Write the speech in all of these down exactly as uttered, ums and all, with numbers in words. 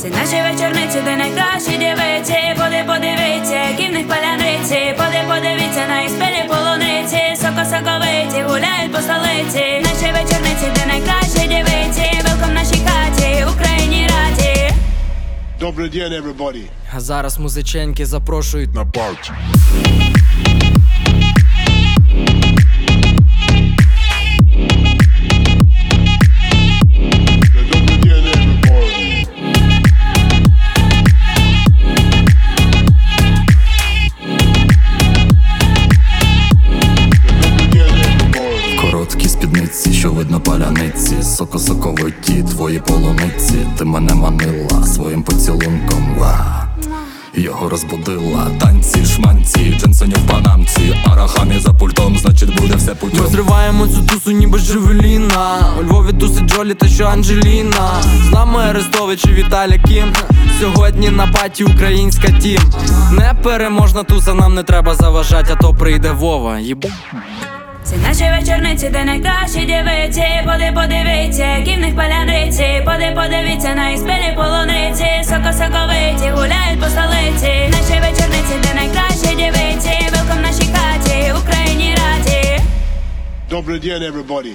Це наші вечорниці, де найкращі дівиці. Поди, подивіться, які в них паляниці. Поди, подивіться, на їх спілі полуниці. Соко-соковиті гуляють по столиці. Наші вечорниці, де найкращі дівиці. Велком в нашій хаті, Україні раді. Добрий день, everybody. А зараз музиченьки запрошують На парті. Короткі спідниці, що видно паляниці, соко-соковиті твої полуниці. Ти мене манила своїм поцілунком, ва. Його розбудила. Танці, шманці, джинсоні в панамці. Арахамі за пультом, значить буде все путем. Ми зриваємо цю тусу ніби Джевеліна. У Львові тусить Джолі та що Анджеліна. З нами Арестович і Віталя Кім. Сьогодні на паті українська тім. Непереможна туса, нам не треба заважать, а то прийде Вова, їбу. Це наші вечорниці, де найкращі дівиці. Поди, подивіться, які в них паляниці. Поди, подивіться, на їх спілі полуниці. Соко-соковиті гуляють по столиці. Наші вечорниці, де найкращі дівиці. Велком в нашій хаті, Україні раді. Добрий день, everybody.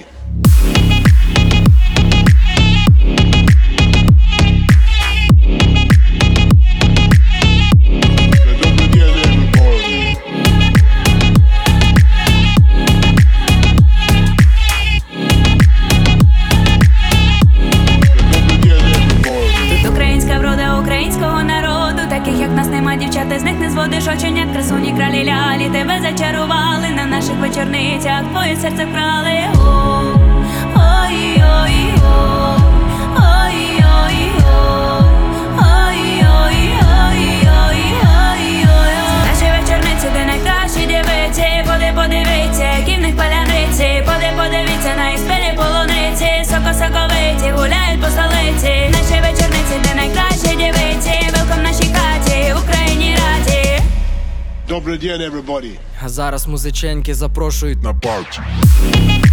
Українського народу, таких як нас нема, дівчата, з них не зводиш оченят. Красуні кралі лялі, тебе зачарували. На наших вечорницях твоє серце вкрали. Ой-ой-ой, ой-ой-ой, ой-ой-ой. Наші вечорниці, де найкращі дівиці. Поди, подивіться, які в них паляниці. Поди, подивіться, на їх спілі полуниці. Соко-соковиті гуляють по столиці. Наші вечорниці, де найкращі дівиці. Велком в нашій хаті, Україні раді. Добрий день, everybody. А зараз музиченьки запрошують На парті.